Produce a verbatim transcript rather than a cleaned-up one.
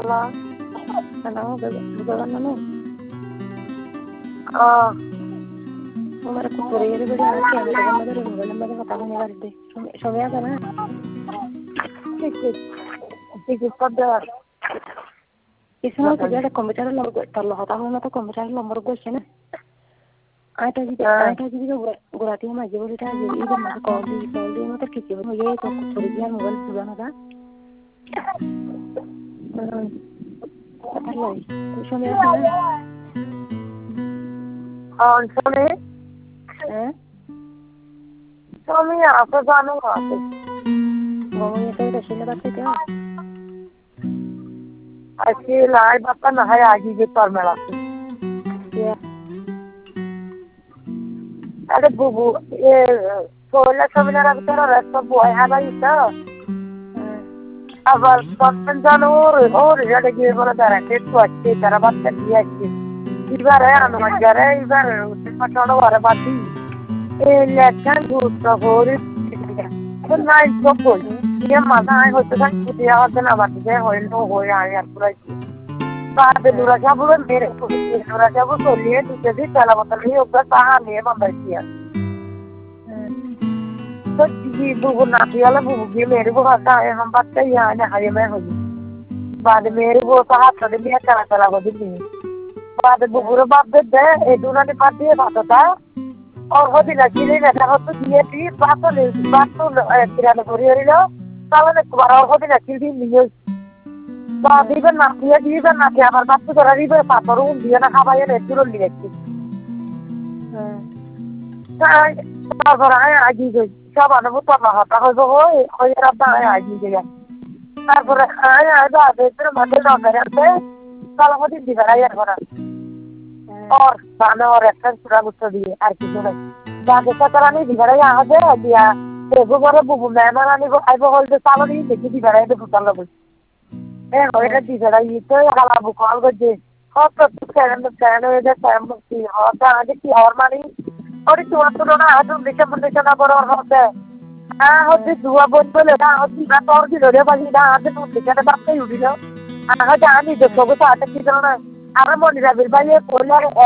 Halo, Halo, Bagaimana Nanu? oh, Umar kukuriyere bari hasi abagabo bari mu bana bari batanga baride. Shobya kana? ticket, ticket pada, Isma ko jada computer number tarlo hata ho na to computer number ko shena. Aita ji aita ji ko gurati ma je boli ta je ido ma ko di ko di ma to kike mo ye ko kukuriyere mo bal subana da. Hello. Shobya kana? oh, sorry, Eh? sorry, apa sana apa? Gomo ye to shela batte ta. Asyik lah, bapa nak hai agi je tar mela. Ya. Ada bubu, ye, soalnya sebenarnya bicara rasa buai ada itu. Abar pasangan orang orang ada je mana darah itu asyik darah baca dia asyik. Ibar ya, anu ajar ibar, macam orang bati. Eh, lekan buta hori. Kan naik sokol. Dia mana ay hotu kan dia ada nama dia hoil no hoy ay pura. Baad nura jabu mere ko nura jabu ko liye tu jadi chala matal hi hoga saha me mamba kiya. तो जी बुबु नाती वाला बुबु की मेरे को आता है हम बात कर यहाँ ना हरे में होगी बाद मेरे को कहा था कि मैं चला चला को दिल्ली बाद बुबु रे बाप दे दे ये दोनों ने बात दिए बात होता और हो दिला चिले ना हो तो दिए थी बात तो ले बात तो किराने को रियल लो साला ने कुबारा हो दिला चिल्डी नहीं बाद इधर नाती है इधर नाती है हमारे बात तो करा इधर बात करूँ दिया ना खावा ये नहीं चुरो लिया थी তারপর আমি আগি গই সব আনবো তো না হতা হইব হই হই রাব্বা আমি আগি গই তারপরে আমি আইবা বেতর মধ্যে না করতে কালো মধ্যে দিবা আর করা और बाना और एक्टर पूरा गुस्सा दिए আর কিছু নাই বাকি সাতারানি দিবা আর আগে দিয়া এগো বড় বুবু মেহমান আনিব আইব হলতে সালনি দেখি দিবা আর এটা ফুটাল লাগবে এ হইরা দিবা আর ইতো হালা বু কল গজে কত কেন কেন এটা টাইম কি হতা আগে কি আর মানে और तू तो ना आज देखे बंदे चना बड़ा होता है हाँ होती दुआ बोल बोले ना होती बात और भी लोगे बाजी ना आज तू देखे ना बात नहीं उड़ी लो हाँ जानी देखो तो आटे की जाना अरे मोनी राबिल भाई ये कोलर